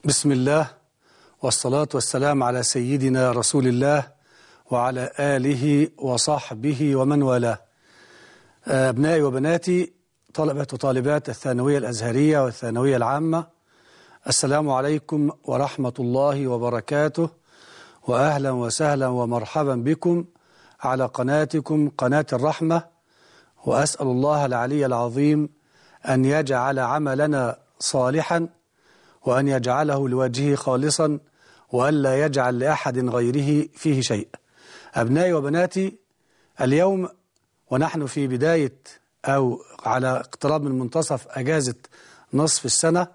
بسم الله والصلاة والسلام على سيدنا رسول الله وعلى آله وصحبه ومن والاه. أبنائي وبناتي طلبة وطالبات الثانوية الأزهرية والثانوية العامة، السلام عليكم ورحمة الله وبركاته، وأهلا وسهلا ومرحبا بكم على قناتكم قناة الرحمة. وأسأل الله العلي العظيم أن يجعل عملنا صالحا، وأن يجعله لوجهه خالصا، وألا يجعل لأحد غيره فيه شيء. أبنائي وبناتي، اليوم ونحن في بداية أو على اقتراب من منتصف أجازة نصف السنة،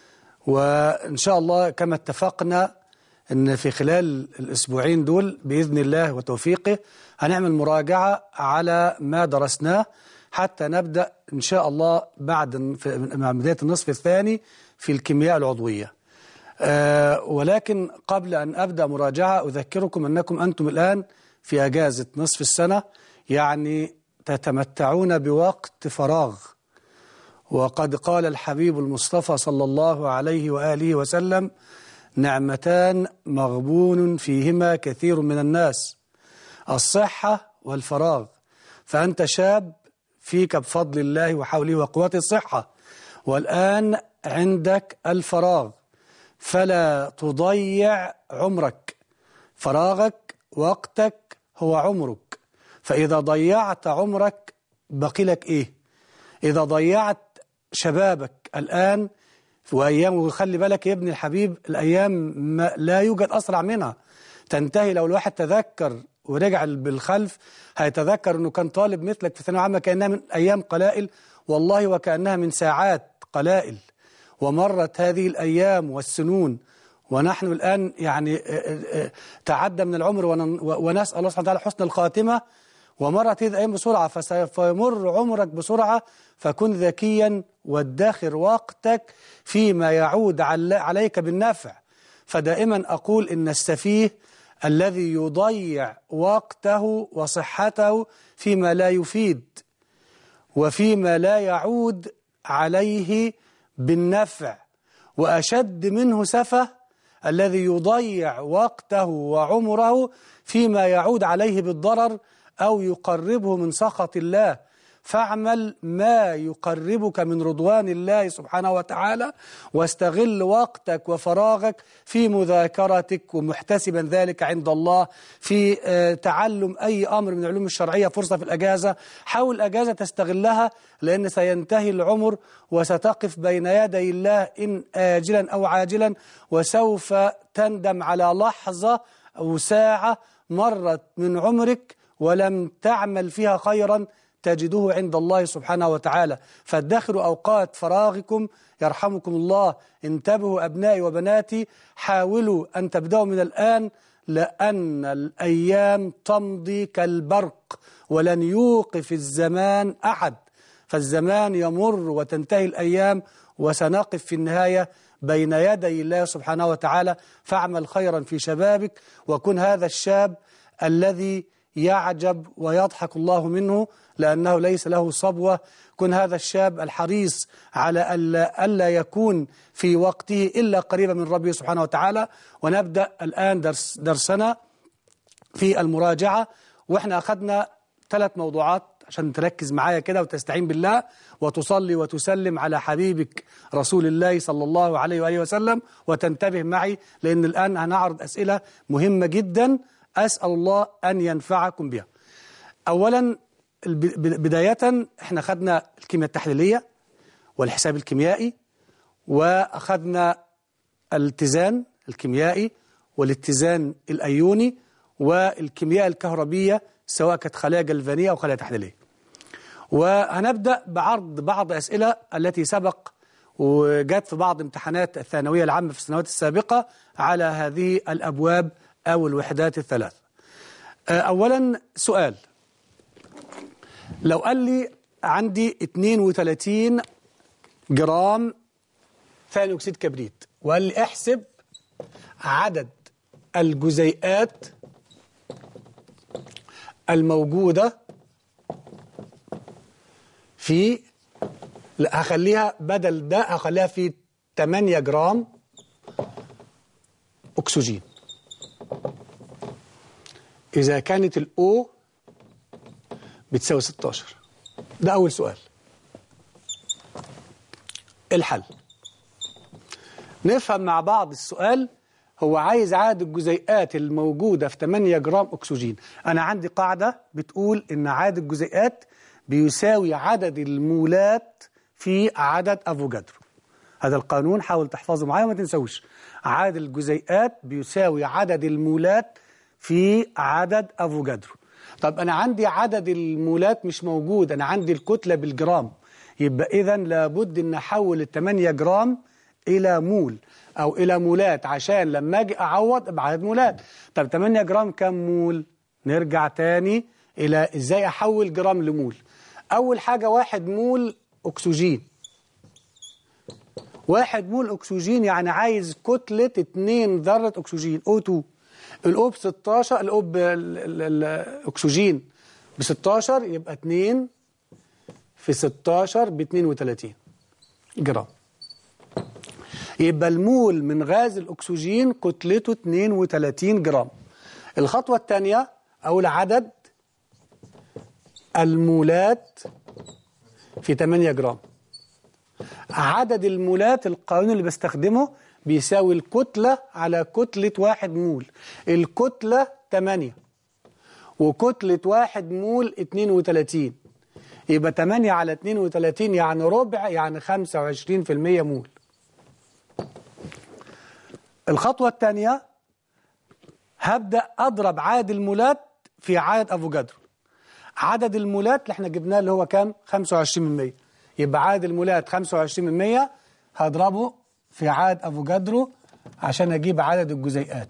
وإن شاء الله كما اتفقنا أن في خلال الأسبوعين دول بإذن الله وتوفيقه هنعمل مراجعة على ما درسناه حتى نبدأ إن شاء الله مع بداية النصف الثاني في الكيمياء العضوية. ولكن قبل أن أبدأ مراجعة أذكركم أنكم أنتم الآن في أجازة نصف السنة، يعني تتمتعون بوقت فراغ. وقد قال الحبيب المصطفى صلى الله عليه وآله وسلم: نعمتان مغبون فيهما كثير من الناس، الصحة والفراغ. فأنت شاب فيك بفضل الله وحوله وقوته الصحة، والآن عندك الفراغ، فلا تضيع عمرك. فراغك وقتك هو عمرك، فإذا ضيعت عمرك بقي لك إيه؟ إذا ضيعت شبابك الآن وأيام، وخلي بالك يا ابن الحبيب، الأيام لا يوجد أسرع منها، تنتهي. لو الواحد تذكر ورجع بالخلف هيتذكر أنه كان طالب مثلك في ثانوية عامة كأنها من أيام قلائل، والله وكأنها من ساعات قلائل. ومرت هذه الأيام والسنون ونحن الآن يعني تعدى من العمر، ونسأل الله سبحانه وتعالى حسن الخاتمة. ومرت هذه الأيام بسرعة، فسوف يمر عمرك بسرعة، فكن ذكيا وادخر وقتك فيما يعود عليك بالنفع. فدائما أقول إن السفيه الذي يضيع وقته وصحته فيما لا يفيد وفيما لا يعود عليه بالنفع، وأشد منه سفه الذي يضيع وقته وعمره فيما يعود عليه بالضرر أو يقربه من سخط الله. فاعمل ما يقربك من رضوان الله سبحانه وتعالى، واستغل وقتك وفراغك في مذاكرتك، ومحتسبا ذلك عند الله في تعلم أي أمر من العلوم الشرعية. فرصة في الأجازة، حاول الأجازة تستغلها، لأن سينتهي العمر وستقف بين يدي الله إن آجلا أو عاجلا، وسوف تندم على لحظة أو ساعة مرت من عمرك ولم تعمل فيها خيرا تجدوه عند الله سبحانه وتعالى. فادخروا أوقات فراغكم يرحمكم الله. انتبهوا أبنائي وبناتي، حاولوا أن تبدأوا من الآن، لأن الأيام تمضي كالبرق ولن يوقف الزمان أحد. فالزمان يمر وتنتهي الأيام، وسنقف في النهاية بين يدي الله سبحانه وتعالى. فاعمل خيرا في شبابك، وكن هذا الشاب الذي يعجب ويضحك الله منه لأنه ليس له صبوة. كن هذا الشاب الحريص على ألا يكون في وقته إلا قريبا من ربه سبحانه وتعالى. ونبدأ الآن درسنا في المراجعة، وإحنا أخذنا 3 موضوعات عشان تركز معايا كده وتستعين بالله وتصلي وتسلم على حبيبك رسول الله صلى الله عليه وآله وسلم، وتنتبه معي لأن الآن هنعرض أسئلة مهمة جدا، أسأل الله أن ينفعكم بها. أولا بداية، احنا خدنا الكيمياء التحليلية والحساب الكيميائي، وأخذنا الاتزان الكيميائي والاتزان الأيوني والكيمياء الكهربية، سواء كانت خلايا جلفانية أو خلايا تحليلية. وهنبدأ بعرض بعض أسئلة التي سبق وجات في بعض امتحانات الثانوية العامة في السنوات السابقة على هذه الأبواب أو الوحدات الثلاث. أولا سؤال: لو قال لي عندي 32 جرام ثاني أكسيد كبريت، وقال لي احسب عدد الجزيئات الموجودة في، لا هخليها بدل ده هخليها في 8 جرام أكسجين. إذا كانت الأو بتساوي 16. ده أول سؤال. الحل. نفهم مع بعض السؤال. هو عايز عدد الجزيئات الموجودة في 8 جرام أكسجين. أنا عندي قاعدة بتقول إن عدد الجزيئات بيساوي عدد المولات في عدد أفوجادرو. هذا القانون حاول تحفظه معايا وما تنسوش. عدد الجزيئات بيساوي عدد المولات في عدد أفوجادرو. طب أنا عندي عدد المولات مش موجود، أنا عندي الكتلة بالجرام. يبقى إذا لابد أن أحول 8 جرام إلى مول أو إلى مولات عشان لما أجي أعوض بعدد مولات. طب 8 جرام كم مول؟ نرجع تاني إلى إزاي أحول جرام لمول. أول حاجة 1 مول أكسجين. 1 مول أكسجين يعني عايز كتلة 2 ذرة أكسجين O2. الأو ب16، الأو الأكسجين ب16 يبقى 2 في 16 ب 32 جرام. يبقى المول من غاز الأكسجين كتلته 32 جرام. الخطوة الثانية أو عدد المولات في 8 جرام. عدد المولات القانون اللي بستخدمه بيساوي الكتلة على كتلة 1 مول. الكتلة 8 وكتلة 1 مول 32. يبقى 8 على 32 يعني ربع، يعني 25% مول. الخطوة الثانية هبدأ أضرب عدد المولات في عدد أفوجادرو. عدد المولات اللي احنا جبناه اللي هو كام؟ 25%. يبقى عدد المولات 25% هضربه في عدد أفوجادرو عشان أجيب عدد الجزيئات.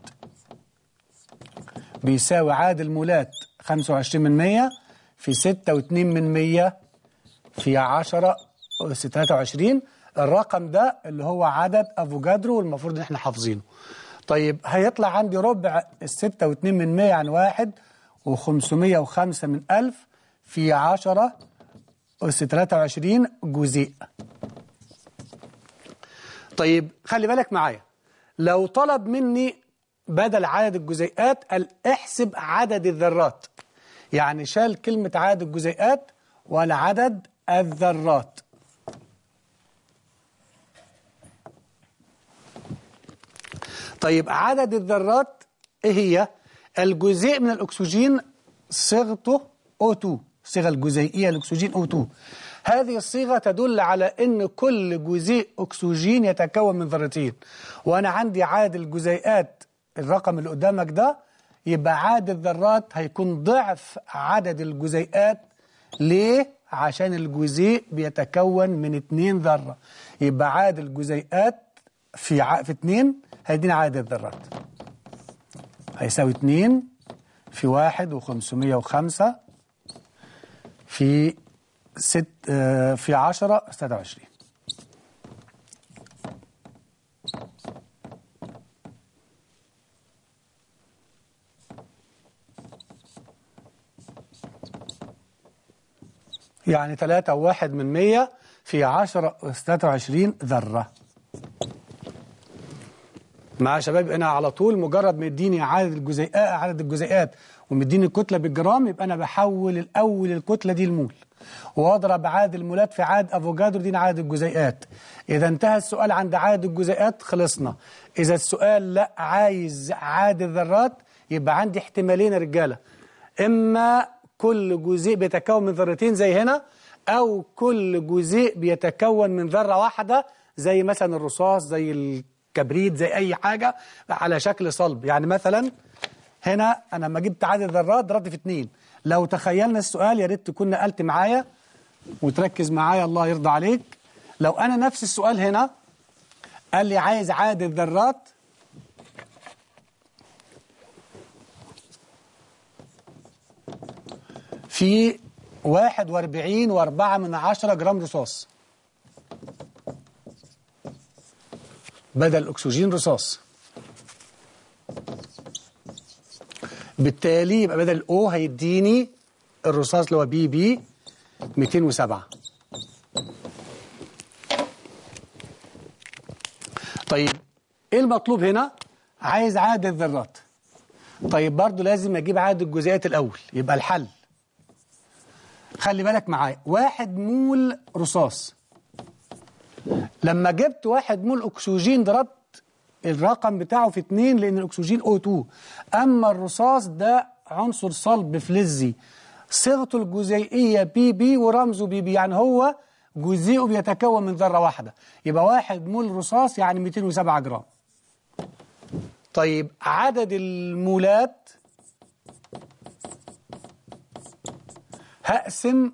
بيساوي عدد المولات 25% في 6.2% في 10 أس 23. الرقم ده اللي هو عدد أفوجادرو والمفروض إن احنا حافظينه. طيب هيطلع عندي ربع 6.2% يعني 1 و505 من 1000 في 10 أس 23 جزيء. طيب خلي بالك معايا، لو طلب مني بدل عدد الجزيئات قال احسب عدد الذرات، يعني شال كلمة عدد الجزيئات ولا عدد الذرات. طيب عدد الذرات ايه هي؟ الجزيء من الأكسجين صيغته O2، الصيغة الجزيئية للأكسجين O2. هذه الصيغة تدل على أن كل جزيء أكسجين يتكون من ذرتين، وأنا عندي عدد الجزيئات الرقم اللي قدامك ده، يبقى عدد الذرات هيكون ضعف عدد الجزيئات. ليه؟ عشان الجزيء بيتكون من 2 ذرة. يبقى عدد الجزيئات في 2 هيدينا عدد الذرات، هيساوي 2 في 1 و505 في 6 في 10 23. يعني 3.1 في 10 أس 23 ذرة. مع شباب أنا على طول مجرد ما يديني عدد الجزيئات ومديني الكتلة بالجرام، يبقى أنا بحول الأول الكتلة دي المول واضرب عدد المولات في عدد أفوجادرو دي عدد الجزيئات. إذا انتهى السؤال عند عدد الجزيئات خلصنا. إذا السؤال لا عايز عدد الذرات، يبقى عندي احتمالين يا رجالة، إما كل جزيء بيتكون من ذرتين زي هنا، أو كل جزيء بيتكون من ذرة واحدة زي مثلا الرصاص، زي الكبريت، زي أي حاجة على شكل صلب. يعني مثلا هنا أنا لما جبت عدد الذرات ضربت في 2. لو تخيلنا السؤال، يا ريت تكون نقلت معايا وتركز معايا الله يرضى عليك. لو أنا نفس السؤال هنا قال لي عايز عدد الذرات في 41.4 جرام رصاص بدل أكسجين رصاص، بالتالي يبقى بدل O هيديني الرصاص اللي هو BB 207. طيب ايه المطلوب هنا؟ عايز عدد الذرات. طيب برضو لازم أجيب عدد الجزيئات الأول. يبقى الحل، خلي بالك معايا، 1 مول رصاص. لما جبت 1 مول أكسجين ضربت الرقم بتاعه في 2، لأن الأكسجين O2. أما الرصاص ده عنصر صلب فلزي، صيغته الجزيئية بي ورمزه بي، يعني هو جزيئه بيتكون من ذرة واحدة. يبقى 1 مول رصاص يعني 207 جرام. طيب عدد المولات هقسم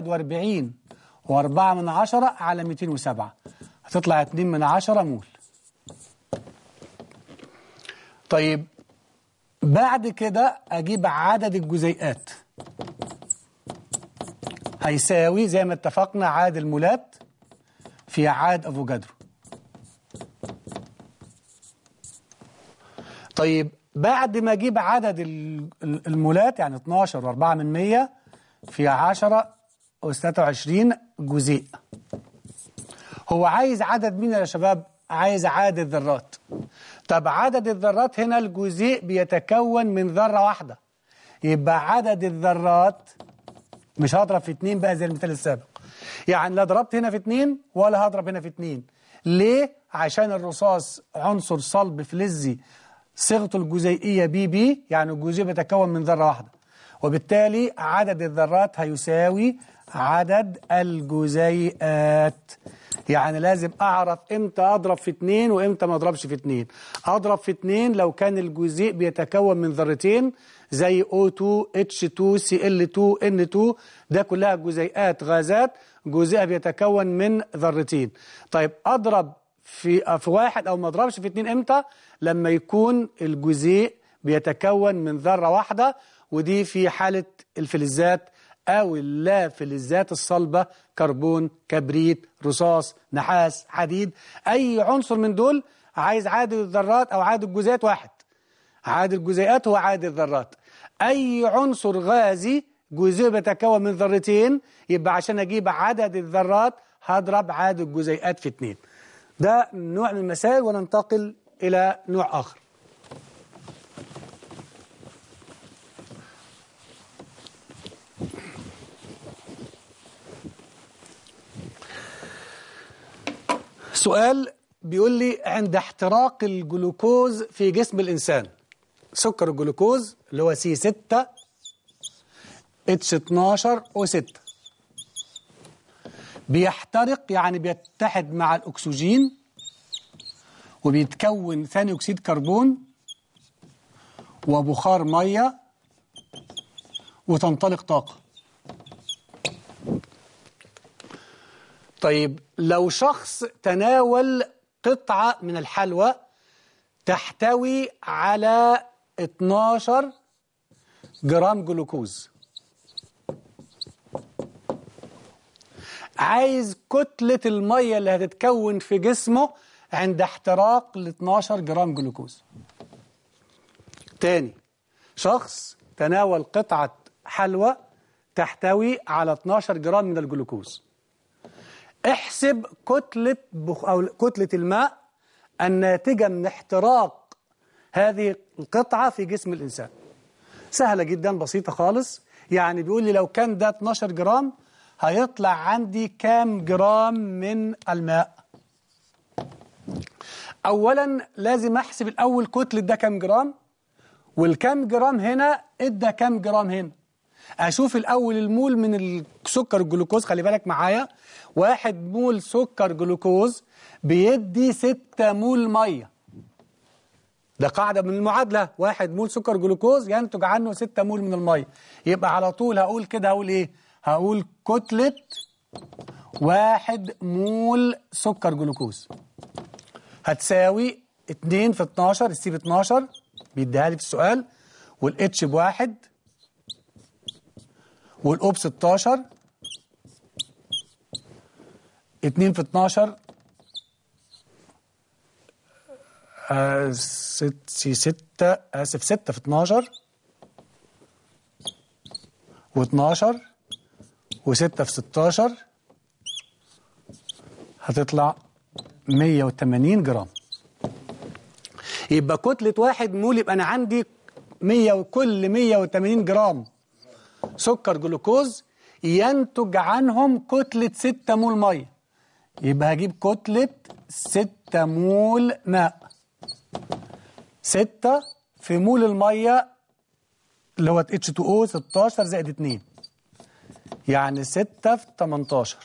41.4 على 207، هتطلع 2 مول. طيب بعد كده أجيب عدد الجزيئات، هيساوي زي ما اتفقنا عدد المولات في عدد أفوجادرو. طيب بعد ما أجيب عدد المولات، يعني 12.4 في 10 أس 23 جزيء. هو عايز عدد مين يا شباب؟ عايز عدد الذرات. طب عدد الذرات هنا الجزيء بيتكون من ذرة واحدة، يبقى عدد الذرات مش هضرب في 2 بقى زي المثال السابق. يعني لا ضربت هنا في 2 ولا هضرب هنا في 2. ليه؟ عشان الرصاص عنصر صلب فلزي، صيغته الجزيئية بي، يعني الجزيء بيتكون من ذرة واحدة، وبالتالي عدد الذرات هيساوي عدد الجزيئات. يعني لازم أعرف إمتى أضرب في 2 وإمتى ما أضربش في 2. أضرب في 2 لو كان الجزيء بيتكون من ذرتين زي O2 H2 Cl2 N2، ده كلها جزيئات غازات، جزيء بيتكون من ذرتين. طيب أضرب في 1 أو ما أضربش في 2 إمتى؟ لما يكون الجزيء بيتكون من ذرة واحدة، ودي في حالة الفلزات أو اللا فلزات الصلبة، كربون، كبريت، رصاص، نحاس، حديد. أي عنصر من دول عايز عدد الذرات أو عدد الجزيئات 1. عدد الجزيئات هو عدد الذرات. أي عنصر غازي جزيء بيتكون من ذرتين، يبقى عشان أجيب عدد الذرات هضرب عدد الجزيئات في 2. ده نوع من المسائل، وننتقل إلى نوع آخر. سؤال بيقول لي عند احتراق الجلوكوز في جسم الإنسان، سكر الجلوكوز اللي هو C6 H12O6 بيحترق، يعني بيتحد مع الأكسجين وبيتكون ثاني أكسيد كربون وبخار مية وتنطلق طاقة. طيب لو شخص تناول قطعة من الحلوى تحتوي على 12 جرام جلوكوز، عايز كتلة المية اللي هتتكون في جسمه عند احتراق ال 12 جرام جلوكوز. تاني، شخص تناول قطعة حلوى تحتوي على 12 جرام من الجلوكوز، احسب كتلة الماء الناتجة من احتراق هذه القطعة في جسم الإنسان. سهلة جدا، بسيطة خالص. يعني بيقول لي لو كان ده 12 جرام هيطلع عندي كام جرام من الماء. أولا لازم أحسب الأول كتلة ده كام جرام، والكام جرام هنا ادى كام جرام هنا. أشوف الأول المول من السكر الجلوكوز. خلي بالك معايا، 1 مول سكر جلوكوز بيدي 6 مول مية. ده قاعدة من المعادلة، 1 مول سكر جلوكوز ينتج عنه 6 مول من المية. يبقى على طول هقول كده، هقول إيه؟ هقول كتلة 1 مول سكر جلوكوز هتساوي 2 في 12، السي ب 12 بيديها لي في السؤال، والاتش ب1، والأو ب 16. 2 في 12 6 آسف 6 في 12 و12 و6 في 16 هتطلع 180 جرام. يبقى كتلة 1 مول يبقى أنا عندي 100 وكل 180 جرام سكر جلوكوز ينتج عنهم كتلة 6 مول مية. يبقى هجيب كتلة 6 مول ماء. 6 في مول المية اللي هو H2O 16 زائد 2 يعني 6 في 18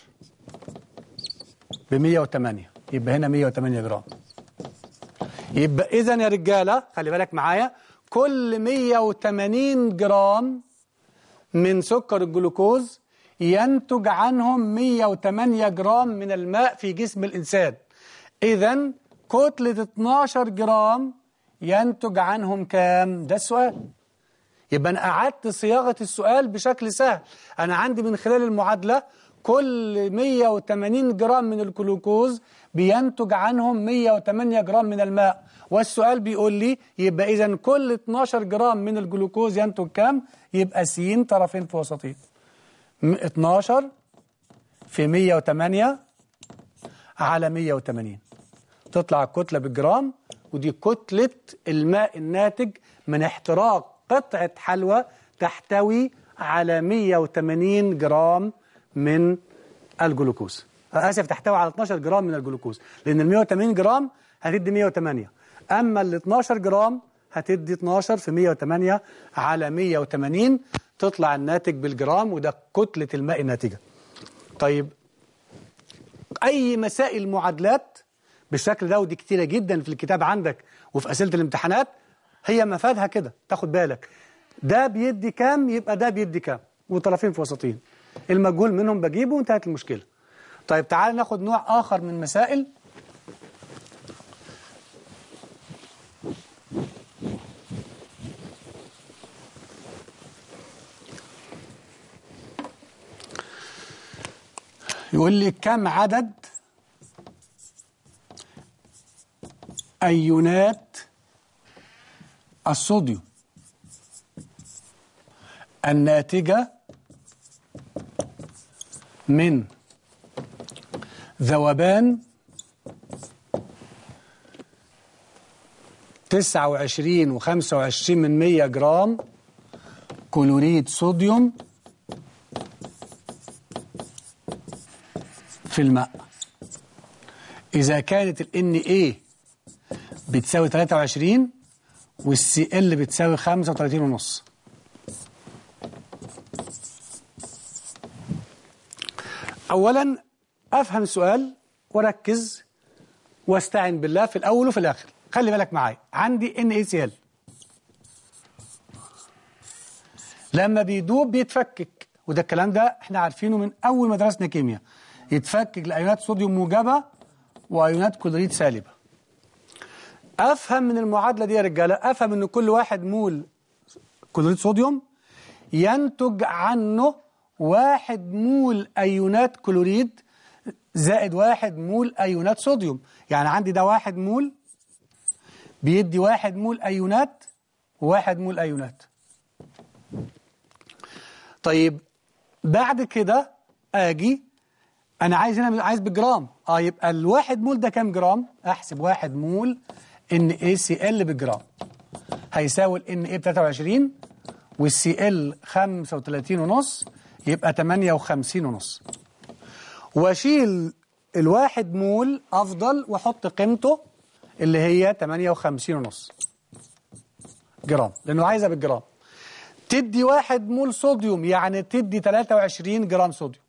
ب 108. يبقى هنا 108 جرام. يبقى إذا يا رجالة خلي بالك معايا، كل 180 جرام من سكر الجلوكوز ينتج عنهم 108 جرام من الماء في جسم الإنسان. إذا كتلة 12 جرام ينتج عنهم كام؟ ده السؤال. يبقى أنا أعدت صياغة السؤال بشكل سهل. أنا عندي من خلال المعادلة كل 180 جرام من الجلوكوز بينتج عنهم 108 جرام من الماء، والسؤال بيقول لي يبقى إذن كل 12 جرام من الجلوكوز ينتج كام؟ يبقى س طرفين في وسطين. 12 في 108 على 180 تطلع الكتلة بالجرام، ودي كتلة الماء الناتج من احتراق قطعة حلوى تحتوي على 180 جرام من الجلوكوز. آسف، تحتوي على 12 جرام من الجلوكوز، لأن ال 180 جرام هتدي 108، أما ال 12 جرام هتدي 12 في 108 على 180 تطلع الناتج بالجرام، وده كتلة الماء الناتجة. طيب أي مسائل معادلات بالشكل ده، ودي كتيرة جدا في الكتاب عندك وفي أسئلة الامتحانات، هي مفادها كده تاخد بالك، ده بيدي كام يبقى ده بيدي كام، وطرفين في وسطين، المجهول منهم بجيبه وانتهت المشكلة. طيب تعال ناخد نوع آخر من مسائل. يقول لي كم عدد أيونات الصوديوم الناتجة من ذوبان 29 و25 من 100 جرام كلوريد صوديوم في الماء، إذا كانت ال Na بتساوي 23 والCl بتساوي 35.5. أولا أفهم السؤال وركز واستعن بالله في الأول وفي الآخر. خلي بالك معايا، عندي NaCl لما بيدوب بيتفكك، وده الكلام ده احنا عارفينه من أول ما درسنا كيمياء، يتفكك لأيونات صوديوم موجبة وأيونات كلوريد سالبة. أفهم من المعادلة دي يا رجالة، أفهم إن كل 1 مول كلوريد صوديوم ينتج عنه 1 مول أيونات كلوريد زائد 1 مول أيونات صوديوم. يعني عندي ده 1 مول بيدي 1 مول أيونات و1 مول أيونات. طيب بعد كده أجي أنا عايز هنا عايز بالجرام. يبقى ال1 مول ده كام جرام؟ أحسب 1 مول NaCl بالجرام هيساوي ال Na ب 23 والCl 35.5 يبقى 58.5، واشيل ال1 مول أفضل وأحط قيمته اللي هي 58.5 جرام، لأنه عايزها بالجرام. تدي 1 مول صوديوم يعني تدي 23 جرام صوديوم.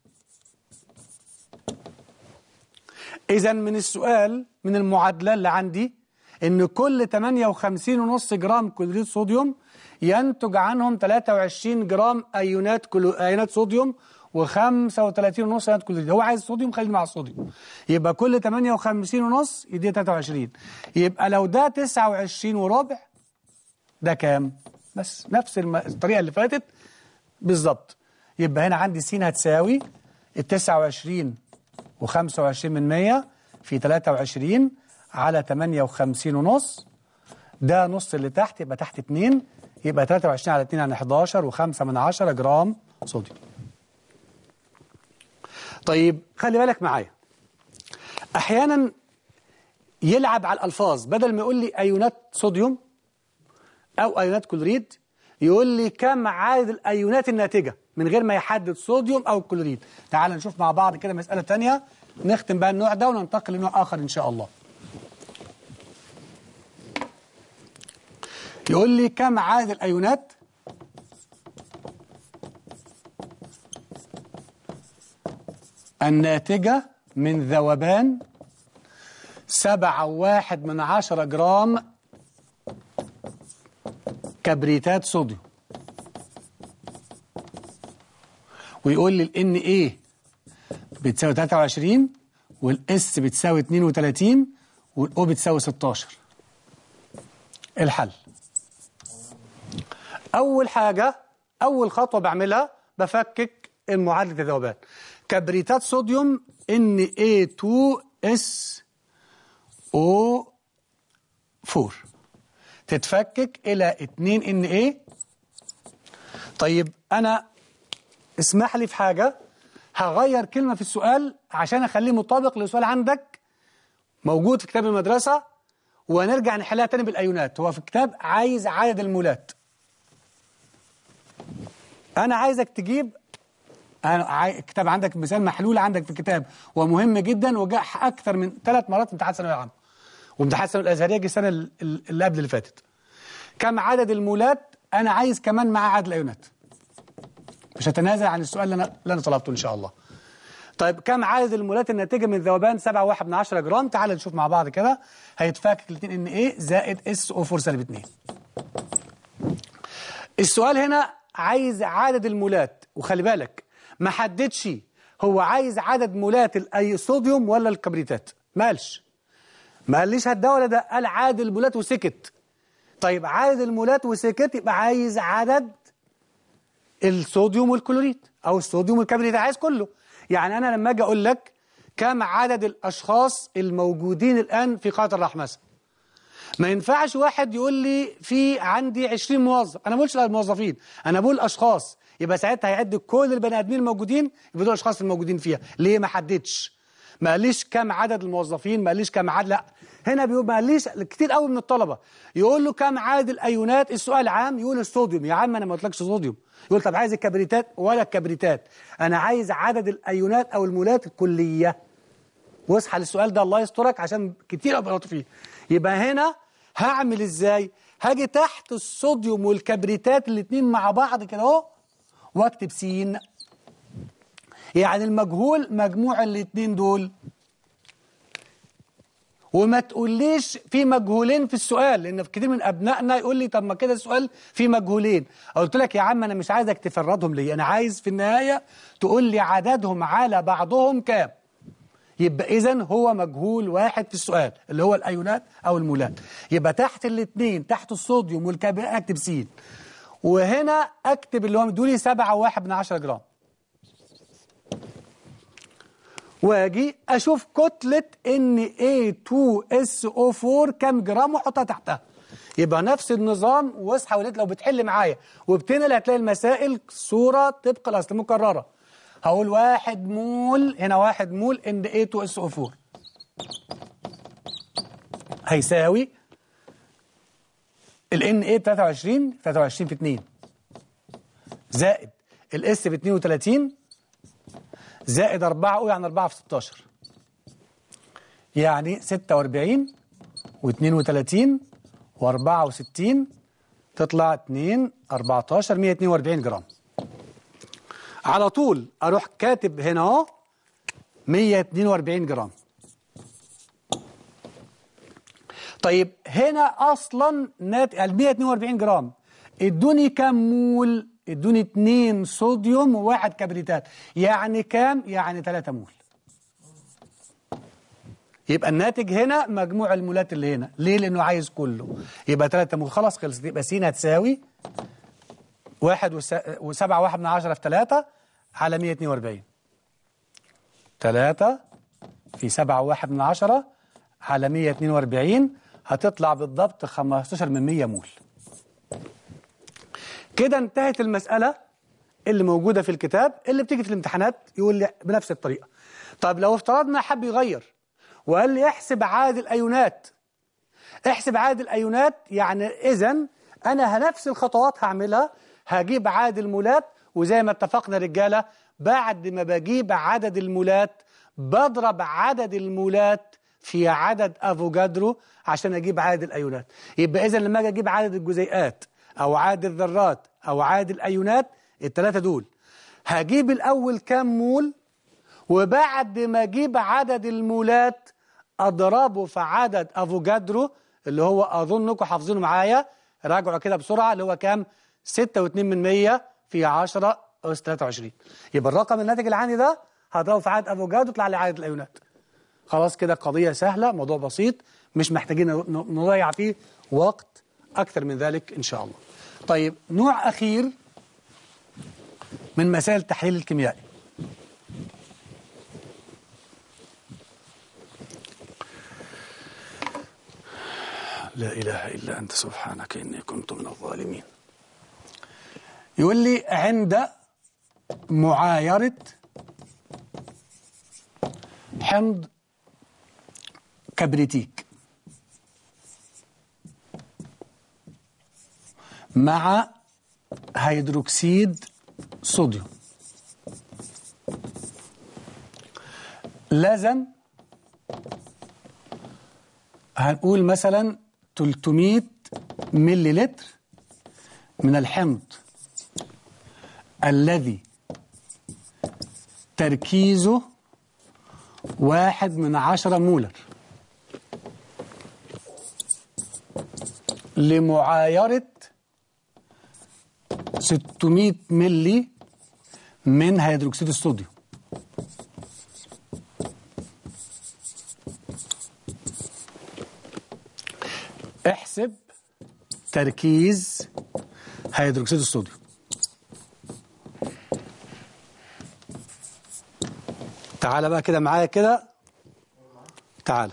إذا من السؤال من المعادلة اللي عندي إن كل 58.5 جرام كلوريد صوديوم ينتج عنهم 23 جرام أيونات صوديوم و35.5 أيونات كلوريد. هو عايز صوديوم، خلينا مع الصوديوم. يبقى كل 58.5 يدي 23. يبقى لو ده 29 وربع ده كام؟ بس نفس الطريقة اللي فاتت بالظبط. يبقى هنا عندي س هتساوي ال 29 و25 من 100 في 23 على 58.5، ده نص اللي تحت يبقى تحت 2، يبقى 23 على 2 يعني 11 و5 من 10 جرام صوديوم. طيب خلي بالك معايا، أحيانا يلعب على الألفاظ، بدل ما يقول لي أيونات صوديوم أو أيونات كلوريد يقول لي كم عدد الأيونات الناتجة من غير ما يحدد صوديوم أو كلوريد. تعال نشوف مع بعض كده مسألة تانية نختم بقى النوع ده وننتقل لنوع آخر إن شاء الله. يقول لي كم عدد الأيونات الناتجة من ذوبان 7.1 جرام كبريتات صوديوم، ويقول لي ال Na بتساوي 23 والS بتساوي 32 والO بتساوي 16. الحل: أول حاجة، أول خطوة بعملها بفكك معادلة الذوبان. كبريتات صوديوم Na2SO4 تتفكك إلى 2 Na. طيب أنا اسمح لي في حاجة، هغير كلمة في السؤال عشان أخليه مطابق للسؤال عندك موجود في كتاب المدرسة، ونرجع نحلها تاني بالأيونات. هو في الكتاب عايز عدد المولات، أنا عايزك تجيب الكتاب عندك مثال محلول عندك في الكتاب ومهم جدا، وجاء أكثر من 3 مرات في امتحان ثانوية عامة وامتحان الثانوية الأزهرية جه السنة اللي قبل اللي فاتت. كم عدد المولات؟ أنا عايز كمان مع عدد الأيونات، مش هتنازل عن السؤال اللي أنا طلبته إن شاء الله. طيب كم عدد المولات الناتجة من ذوبان 7.1 جرام؟ تعال نشوف مع بعض كده. هيتفكك 2 Na زائد SO4 سالب 2. السؤال هنا عايز عدد المولات، وخلي بالك ما حددش هو عايز عدد مولات الصوديوم ولا الكبريتات، ما قاليش ده ولا ده، قال عدد المولات وسكت. طيب عدد المولات وسكت يبقى عايز عدد الصوديوم والكلوريد او الصوديوم والكبريت، عايز كله. يعني انا لما اجي اقول لك كم عدد الاشخاص الموجودين الان في قاعة الرحمة مثلا، ما ينفعش واحد يقول لي في عندي 20 موظف، انا ما بقولش الموظفين، انا بقول اشخاص، يبقى ساعتها هيعد كل البني ادمين الموجودين، يبقى دول الاشخاص الموجودين فيها. ليه ما حددش؟ ما قاليش كم عدد الموظفين، ما قاليش كم عدد، لا هنا بيقول ما قاليش. كتير قوي من الطلبه يقول له كم عدد الايونات، السؤال عام يقول الصوديوم. يا عم انا ما قلتلكش صوديوم، يقول طب عايز الكبريتات ولا الكبريتات، انا عايز عدد الايونات او المولات الكليه. واصحى للسؤال ده الله يسترك عشان كتير قوي بيغلطوا فيه. يبقى هنا هعمل ازاي؟ هاجي تحت الصوديوم والكبريتات الاثنين مع بعض كده اهو واكتب س، يعني المجهول مجموع الاثنين دول. وما تقوليش في مجهولين في السؤال، لان في كتير من ابنائنا يقول لي طب ما كده السؤال فيه مجهولين. قلت لك يا عم انا مش عايزك تفردهم لي، انا عايز في النهايه تقول لي عددهم على بعضهم كام. يبقى إذن هو مجهول واحد في السؤال اللي هو الأيونات أو المولات. يبقى تحت الاثنين، تحت الصوديوم والكبريت أكتب س، وهنا أكتب اللي هو مدولي 7.1 جرام، واجي أشوف كتلة Na2SO4 كام جرام وأحطها تحتها. يبقى نفس النظام، واصحى وليت لو بتحل معايا وبتنقل هتلاقي المسائل صورة طبق الأصل مكررة. هقول 1 مول، هنا 1 مول Na2SO4 هيساوي ال Na ب 23 في 2 زائد الاس ب 32 زائد 4 يعني 4 في 16 يعني 46 و32 و64 تطلع 2 14 142 جرام. على طول اروح كاتب هنا اهو 142 جرام. طيب هنا اصلا ال 142 جرام ادوني كام مول؟ ادوني 2 صوديوم و1 كبريتات، يعني كام؟ يعني 3 مول. يبقى الناتج هنا مجموع المولات اللي هنا. ليه؟ لانه عايز كله. يبقى 3 مول. خلاص خلصت. يبقى س هتساوي 1.7 في 3 على 142. 3 في 7.1 على 142 هتطلع بالضبط 15 من 100 مول. كده انتهت المسألة اللي موجودة في الكتاب اللي بتيجي في الامتحانات يقول لي بنفس الطريقة. طب لو افترضنا حب يغير وقال لي احسب عدد الأيونات. احسب عدد الأيونات يعني إذن أنا نفس الخطوات هعملها، هجيب عدد المولات، وزي ما اتفقنا رجالة بعد ما بجيب عدد المولات بضرب عدد المولات في عدد افوجادرو عشان اجيب عدد الايونات. يبقى اذا لما اجي اجيب عدد الجزيئات او عدد الذرات او عدد الايونات الثلاثه دول، هجيب الاول كام مول، وبعد ما اجيب عدد المولات اضربه في عدد افوجادرو اللي هو اظنكم حافظينه معايا، راجعوا كده بسرعه، اللي هو كام؟ 6.2 في 10 أس 23. يبقى الرقم الناتج اللي عندي ده هضربه في عدد افوجادرو يطلع لي عدد الايونات. خلاص كده قضية سهلة، موضوع بسيط مش محتاجين نضيع فيه وقت أكثر من ذلك إن شاء الله. طيب نوع أخير من مسائل التحليل الكيميائي. لا إله إلا أنت سبحانك إني كنت من الظالمين. يقول لي عند معايرة حمض كبريتيك مع هيدروكسيد صوديوم لازم هنقول مثلا 300 ملي لتر من الحمض الذي تركيزه 1/10 مولر لمعايرة 600 ملي من هيدروكسيد الصوديوم. احسب تركيز هيدروكسيد الصوديوم. تعال بقى كده معايا كده، تعال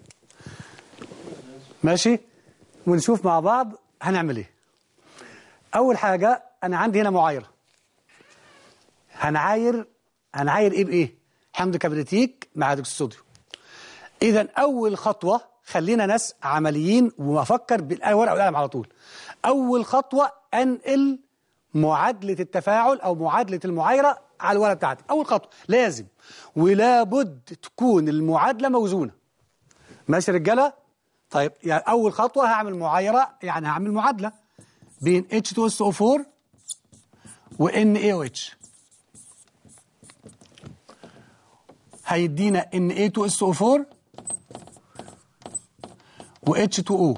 ماشي ونشوف مع بعض هنعمل ايه. اول حاجة انا عندي هنا معايرة، هنعاير ايه بايه؟ حمض كبريتيك مع هيدروكسيد الصوديوم. اذا اول خطوة، خلينا ناس عمليين وافكر بالورقة والقلم على طول. اول خطوة انقل معادلة التفاعل او معادلة المعايرة على الورقة بتاعتي. اول خطوة لازم ولا بد تكون المعادلة موزونة. ماشي يا رجالة؟ طيب يعني اول خطوة هعمل معايرة، يعني هعمل معادلة بين H2SO4 و NaOH، هيدينا Na2SO4 و H2O.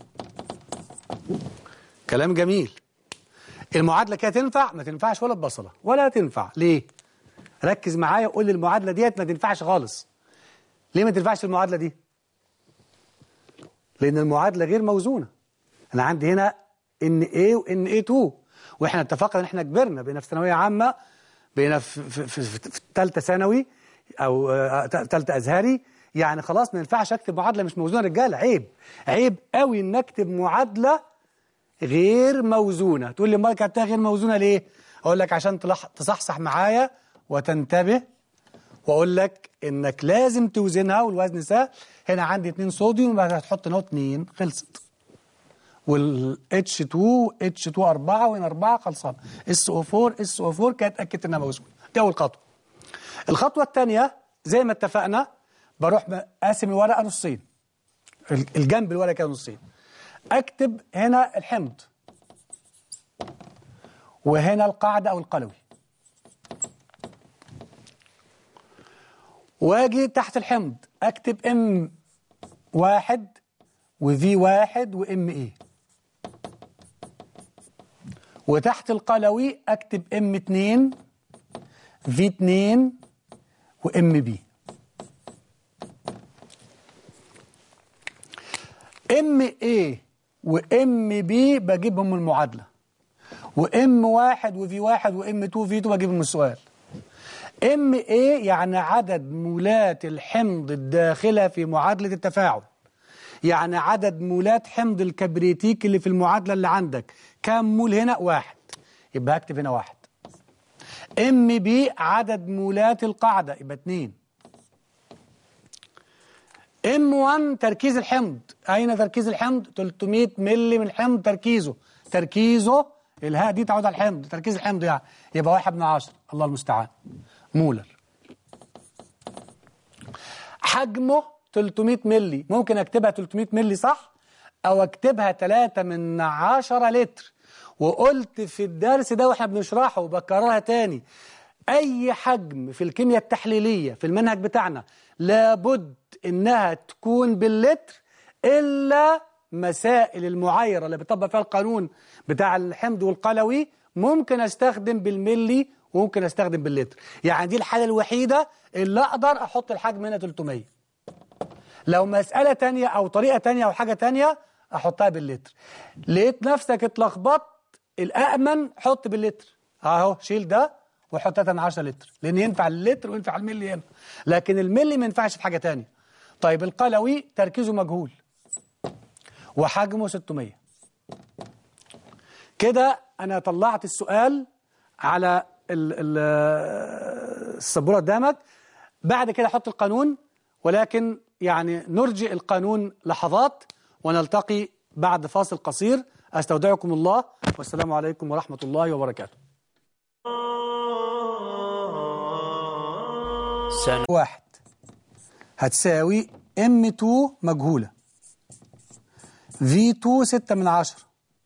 كلام جميل. المعادلة كده تنفع؟ ما تنفعش ولا ببصلة ولا تنفع. ليه؟ ركز معايا وقول لي المعادلة ديت ما تنفعش خالص. ليه ما تنفعش المعادلة دي؟ لأن المعادلة غير موزونة. أنا عندي هنا Na و Na2، وإحنا اتفقنا إن إحنا كبرنا، بقينا في ثانوية عامة، بقينا في ثالثة ثانوي أو ثالثة أزهري، يعني خلاص ما ينفعش أكتب معادلة مش موزونة. رجالة عيب، عيب قوي إن أكتب معادلة غير موزونة. تقول لي امال كتبتها غير موزونة ليه؟ أقول لك عشان تصحصح معايا وتنتبه، وأقول لك إنك لازم توزنها، والوزن سهل. هنا عندي 2 صوديوم، بعد هتحط هنا 2، خلصت. وال H2 4 وهنا 4 خلصان. SO4 كانت اتأكدت إنها موزونة. دي أول خطوة. الخطوة الثانية زي ما اتفقنا، بروح قاسم الورقة نصين، الجنب الورقة كده نصين. أكتب هنا الحمض وهنا القاعدة أو القلوي، واجي تحت الحمض أكتب M1 وV1 وMA، وتحت القلوي أكتب M2 V2 وMB. MA وMB بجيبهم من المعادلة، وM1 وV1 وM2 V2 بجيبهم من السؤال. MA يعني عدد مولات الحمض الداخلة في معادلة التفاعل، يعني عدد مولات حمض الكبريتيك اللي في المعادلة اللي عندك. كام مول هنا؟ 1، يبقى هكتب هنا 1. MB عدد مولات القاعدة، يبقى 2. M1 تركيز الحمض. أين تركيز الحمض؟ 300 مللي من الحمض تركيزه الهاء دي تعود على الحمض، تركيز الحمض يعني يبقى 1/10. الله المستعان. مولر. حجمه 300 مللي، ممكن أكتبها 300 مللي صح؟ أو أكتبها 3/10 لتر. وقلت في الدرس ده واحنا بنشرحه وبكررها تاني، أي حجم في الكيمياء التحليلية في المنهج بتاعنا لابد إنها تكون باللتر، إلا مسائل المعايرة اللي بيطبق فيها القانون بتاع الحمض والقلوي ممكن أستخدم بالملي وممكن أستخدم باللتر. يعني دي الحالة الوحيدة اللي أقدر أحط الحجم هنا 300. لو مسألة تانية أو طريقة تانية أو حاجة تانية أحطها باللتر. لقيت نفسك اتلخبطت، الأأمن حط باللتر أهو، شيل ده وحط 3/10 لتر، لأن ينفع اللتر وينفع الملي هنا، لكن الملي ما ينفعش في حاجة تانية. طيب القلوي تركيزه مجهول وحجمه 600. كده أنا طلعت السؤال على السبورة قدامك. بعد كده أحط القانون، ولكن يعني نرجئ القانون لحظات ونلتقي بعد فاصل قصير. أستودعكم الله والسلام عليكم ورحمة الله وبركاته. 1 هتساوي M2 مجهولة V2 6/10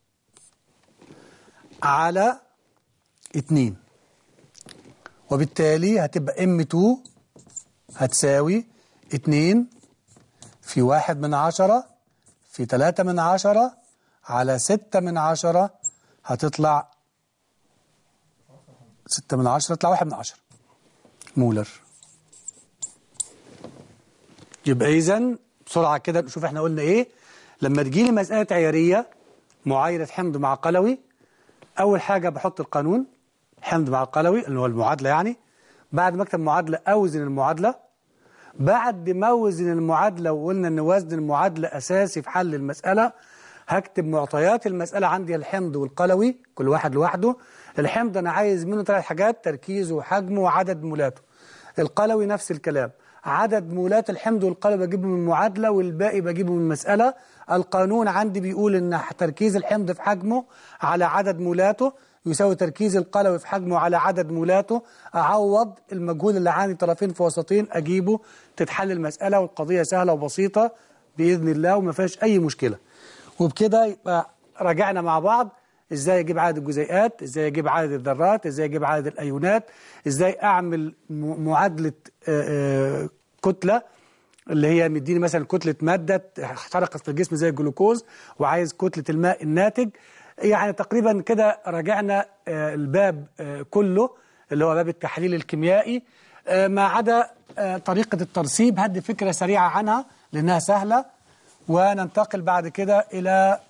على 2، وبالتالي هتبقى M2 هتساوي 2 في 1/10 في 3/10 على 6/10، هتطلع 6/10 تطلع 1/10 مولر. يبقى إذن بسرعة كده نشوف احنا قلنا ايه. لما تجيلي مسألة عيارية معايرة حمض مع قلوي، أول حاجة بحط القانون حمض مع قلوي اللي هو المعادلة يعني. بعد ما اكتب معادلة أوزن المعادلة. بعد ما أوزن المعادلة وقلنا إن وزن المعادلة أساسي في حل المسألة، هكتب معطيات المسألة عندي الحمض والقلوي كل واحد لوحده. الحمض أنا عايز منه 3 حاجات: تركيزه وحجمه وعدد مولاته. القلوي نفس الكلام، عدد مولات الحمض والقلوي بجيبه من المعادلة والباقي بجيبه من المسألة. القانون عندي بيقول إن تركيز الحمض في حجمه على عدد مولاته يساوي تركيز القلوي في حجمه على عدد مولاته. أعوض المجهول اللي عندي طرفين في وسطين أجيبه، تتحل المسألة والقضية سهلة وبسيطة بإذن الله وما فيهاش أي مشكلة. وبكده يبقى راجعنا مع بعض ازاي اجيب عدد الجزيئات، ازاي اجيب عدد الذرات، ازاي اجيب عدد الايونات، ازاي اعمل معادله كتله اللي هي مديني مثلا كتله ماده احترقت في الجسم زي الجلوكوز وعايز كتله الماء الناتج. يعني تقريبا كده راجعنا الباب كله اللي هو باب التحليل الكيميائي، ما عدا طريقه الترسيب. هدي فكره سريعه عنها لانها سهله، وننتقل بعد كده الى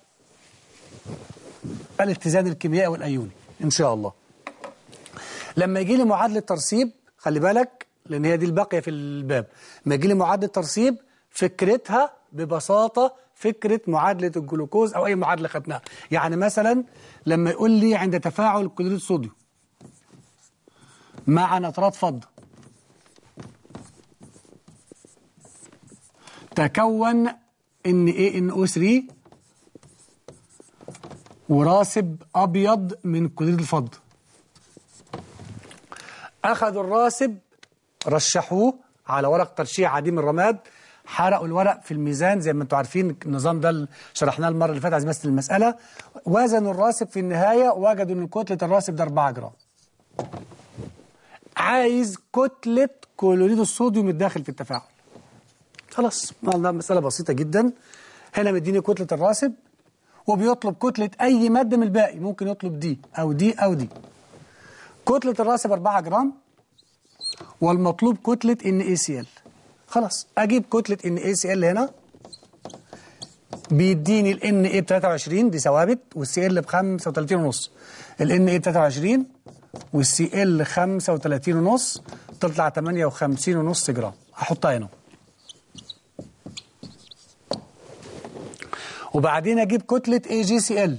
الاتزان الكيميائي والأيوني إن شاء الله. لما يجي لي معادلة ترسيب، خلي بالك لأن هي دي الباقية في الباب. لما يجي لي معادلة ترسيب فكرتها ببساطة فكرة معادلة الجلوكوز أو أي معادلة خدناها. يعني مثلا لما يقول لي عند تفاعل كلوريد الصوديوم مع نترات فضة تكون NaNO3 وراسب أبيض من كلوريد الفضة. أخذوا الراسب رشحوه على ورق ترشيح عديم الرماد، حرقوا الورق في الميزان زي ما انتم عارفين النظام ده اللي شرحناه المرة اللي فاتت. عايز بس المسألة وزنوا الراسب في النهاية وجدوا ان كتلة الراسب ده 4 جرام. عايز كتلة كلوريد الصوديوم الداخل في التفاعل. خلاص مسألة بسيطة جدا. هنا مديني كتلة الراسب وبيطلب كتلة أي مادة من الباقي، ممكن يطلب دي أو دي أو دي. كتلة الراسب 4 جرام والمطلوب كتلة NaCl. خلاص أجيب كتلة NaCl هنا، بيديني ال Na ب 23 دي ثوابت والCl ب 35.5. ال Na ب 23 والCl 35.5 تطلع 58.5 جرام. هحطها هنا. وبعدين اجيب كتلة AgCl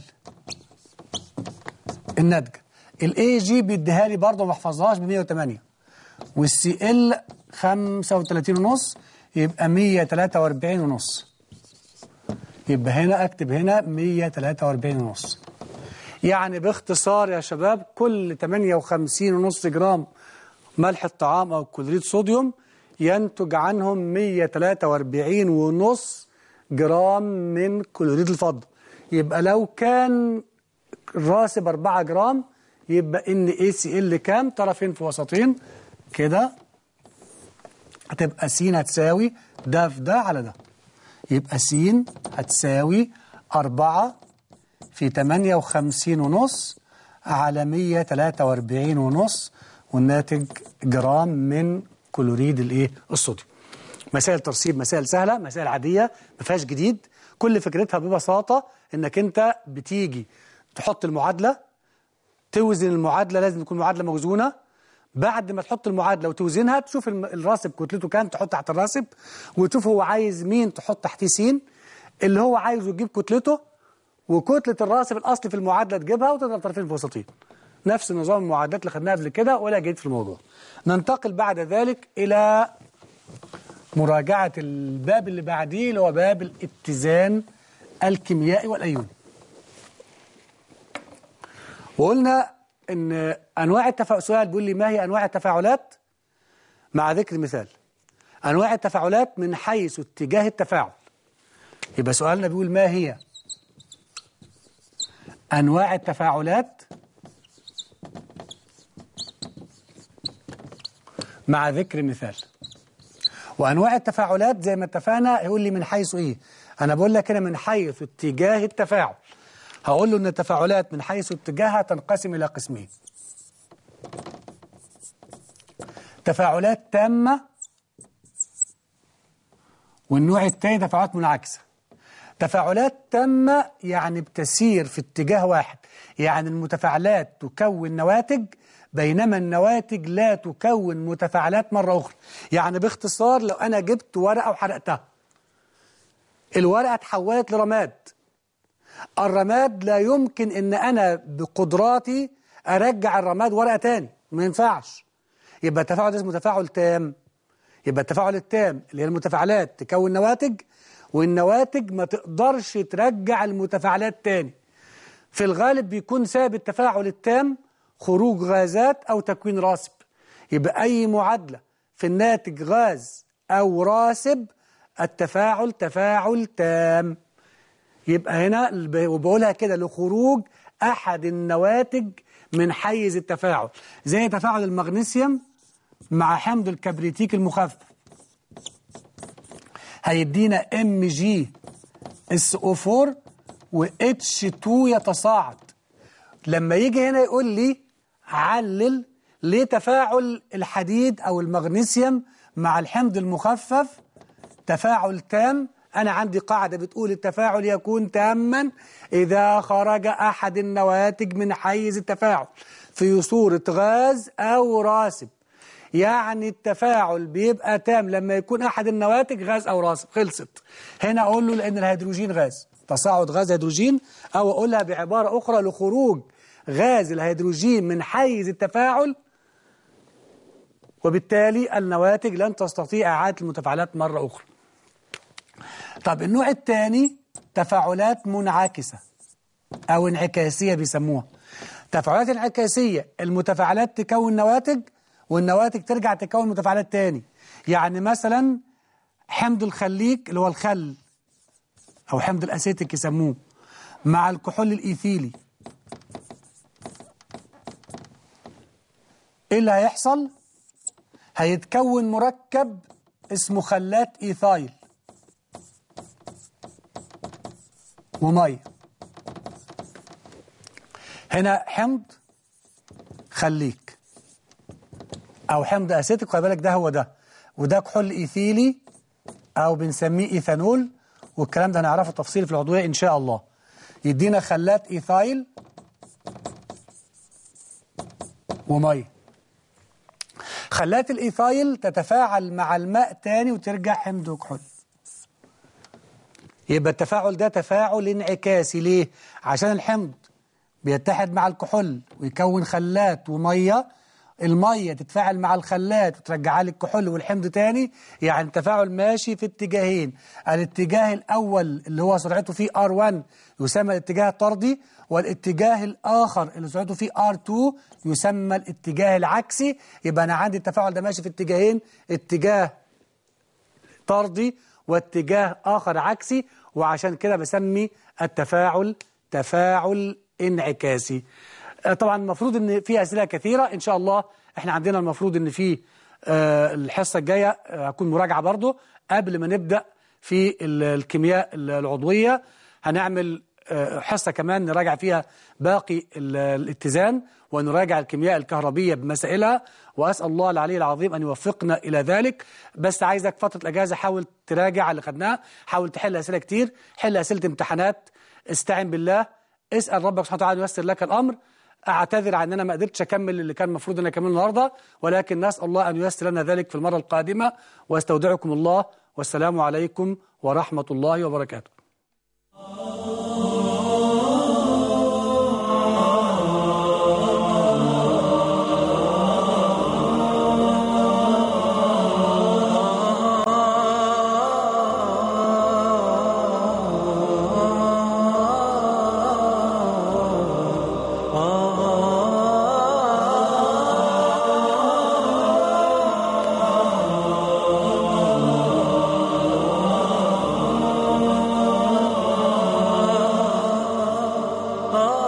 الناتجة. الAg بيديها لي برضه ما بحفظهاش ب 108 والCl 35.5 يبقى 143 ونص. يبقى هنا أكتب هنا 143 ونص. يعني باختصار يا شباب كل 58 ونص جرام ملح الطعام أو كلوريد صوديوم ينتج عنهم 143 ونص جرام من كلوريد الفضة. يبقى لو كان الراسب 4 جرام يبقى NaCl كام؟ طرفين في وسطين كده، هتبقى س هتساوي ده في ده على ده. يبقى س هتساوي 4 في 58 ونص على 143 ونص، والناتج جرام من كلوريد الصوديوم. مسائل ترسيب مسائل سهلة، مسائل عادية ما فيهاش جديد. كل فكرتها ببساطة انك انت بتيجي تحط المعادلة، توزن المعادلة، لازم تكون معادلة موزونة. بعد ما تحط المعادلة وتوزنها تشوف الراسب كتلته كام تحط تحت الراسب، وتشوف هو عايز مين تحط تحتيه س، اللي هو عايزه تجيب كتلته، وكتلة الراسب الأصلي في المعادلة تجيبها وتضرب طرفين في وسطين. نفس نظام المعادلات اللي خدناها قبل كده ولا جديد في الموضوع. ننتقل بعد ذلك إلى مراجعة الباب اللي بعديه اللي هو باب الاتزان الكيميائي والأيوني. وقلنا ان انواع التفاعل، سؤال بيقول لي ما هي انواع التفاعلات مع ذكر مثال. انواع التفاعلات من حيث اتجاه التفاعل. يبقى سؤالنا بيقول ما هي انواع التفاعلات مع ذكر مثال. وانواع التفاعلات زي ما اتفقنا يقول لي من حيث ايه؟ انا بقول لك هنا من حيث اتجاه التفاعل. هقول له ان التفاعلات من حيث اتجاهها تنقسم الى قسمين: تفاعلات تامة، والنوع الثاني تفاعلات منعكسة. تفاعلات تامة يعني بتسير في اتجاه واحد، يعني المتفاعلات تكون نواتج بينما النواتج لا تكون متفاعلات مرة أخرى. يعني باختصار لو أنا جبت ورقة وحرقتها، الورقة اتحولت لرماد. الرماد لا يمكن ان انا بقدراتي ارجع الرماد ورقه تاني، ما ينفعش. يبقى التفاعل ده اسمه تفاعل تام. يبقى التفاعل التام اللي هي المتفاعلات تكون نواتج، والنواتج ما تقدرش ترجع المتفاعلات تاني. في الغالب بيكون سبب التفاعل التام خروج غازات او تكوين راسب. يبقى اي معادله في الناتج غاز او راسب التفاعل تفاعل تام. يبقى هنا وبقولها كده لخروج أحد النواتج من حيز التفاعل، زي تفاعل المغنيسيوم مع حمض الكبريتيك المخفف هيدينا MgSO4 و H2 يتصاعد. لما يجي هنا يقول لي علل ليه تفاعل الحديد أو المغنيسيوم مع الحمض المخفف تفاعل تام، أنا عندي قاعدة بتقول التفاعل يكون تاما إذا خرج أحد النواتج من حيز التفاعل في صورة غاز أو راسب. يعني التفاعل بيبقى تام لما يكون أحد النواتج غاز أو راسب. خلصت. هنا أقول له لأن الهيدروجين غاز، تصاعد غاز هيدروجين، أو أقولها بعبارة أخرى لخروج غاز الهيدروجين من حيز التفاعل، وبالتالي النواتج لن تستطيع إعادة المتفاعلات مرة أخرى. طب النوع الثاني تفاعلات منعكسة أو انعكاسية بيسموها. تفاعلات انعكاسية المتفاعلات تكون نواتج والنواتج ترجع تكون متفاعلات تاني. يعني مثلا حمض الخليك اللي هو الخل أو حمض الأسيتيك يسموه مع الكحول الإيثيلي، إيه اللي هيحصل؟ هيتكون مركب اسمه خلات إيثايل ومية. هنا حمض خليك أو حمض أسيتيك، خلي بالك ده هو ده، وده كحول إيثيلي أو بنسميه إيثانول، والكلام ده هنعرفه تفصيل في العضوية إن شاء الله. يدينا خلات إيثايل ومية. خلات الإيثايل تتفاعل مع الماء تاني وترجع حمض وكحول. يبقى التفاعل ده تفاعل انعكاسي. ليه؟ عشان الحمض بيتحد مع الكحول ويكون خلات ومية، المية تتفاعل مع الخلات وترجعها لي الكحول والحمض تاني، يعني التفاعل ماشي في اتجاهين. الاتجاه الأول اللي هو سرعته فيه R1 يسمى الاتجاه الطردي، والاتجاه الآخر اللي سرعته فيه R2 يسمى الاتجاه العكسي. يبقى أنا عندي التفاعل ده ماشي في اتجاهين، اتجاه طردي واتجاه آخر عكسي، وعشان كده بسمي التفاعل تفاعل انعكاسي. طبعا المفروض ان في أسئلة كثيرة إن شاء الله. احنا عندنا المفروض ان في الحصة الجاية هكون مراجعة برضو قبل ما نبدأ في الكيمياء العضوية. هنعمل حصة كمان نراجع فيها باقي الاتزان ونراجع الكيمياء الكهربية بمسائلها، وأسأل الله العلي العظيم أن يوفقنا إلى ذلك. بس عايزك فترة الأجازة حاول تراجع اللي خدناه، حاول تحل أسئلة كتير، حل أسئلة امتحانات، استعن بالله، اسأل ربك سبحانه وتعالى ييسر لك الأمر. أعتذر عن أن أنا ما قدرتش أكمل اللي كان المفروض أن أكمله النهاردة، ولكن نسأل الله أن ييسر لنا ذلك في المرة القادمة. واستودعكم الله، والسلام عليكم ورحمة الله وبركاته. آه